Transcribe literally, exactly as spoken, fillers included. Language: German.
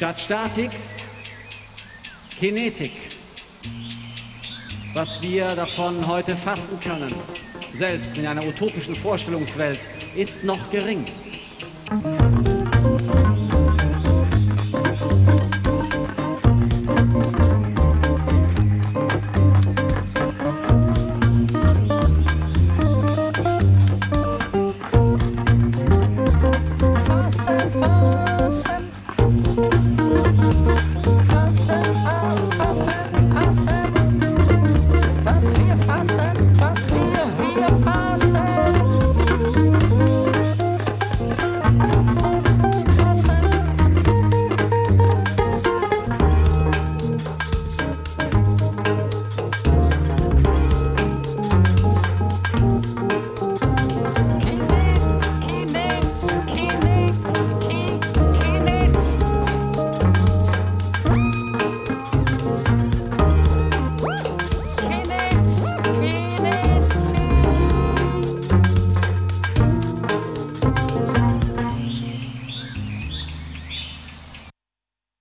Statt Statik, Kinetik. Was wir davon heute fassen können, selbst in einer utopischen Vorstellungswelt, ist noch gering.